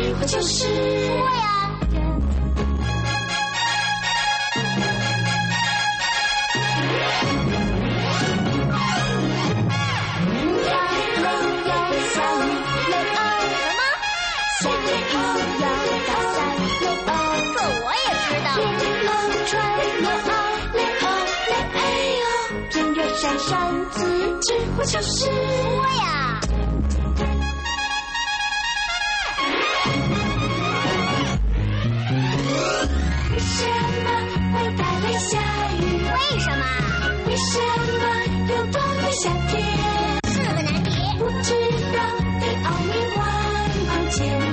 我就是我呀。闪闪自知，我就是我呀。为什么会带来下雨？为什么？为什么有冬的夏天？是个难题。不知道的奥秘万万千。